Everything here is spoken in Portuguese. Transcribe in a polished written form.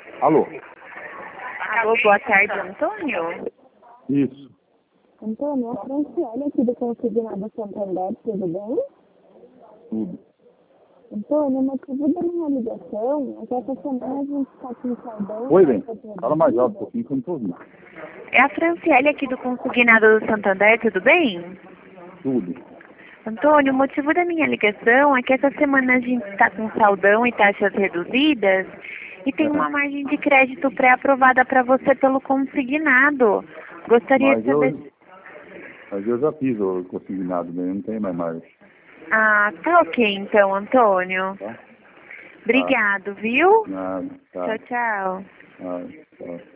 Alô? Alô, boa tarde, Antônio. Isso. Antônio, a Franciele aqui do Consignado Santander, tudo bem? Tudo. Antônio, o motivo da minha ligação é que essa semana a gente está com saudão. Oi, bem. Fala mais alto um pouquinho que eu não estou ouvindo. É a Franciele aqui do Consignado do Santander, tudo bem? Tudo. Antônio, o motivo da minha ligação é que essa semana a gente está com saldão e taxas reduzidas e tem uma margem de crédito pré-aprovada para você pelo consignado. Gostaria de saber... Mas eu já fiz o consignado, bem, não tem mais margem. Ah, tá ok então, Antônio. Tá? Obrigado, viu? Nada, tá. Tchau, tchau. Ah, tá.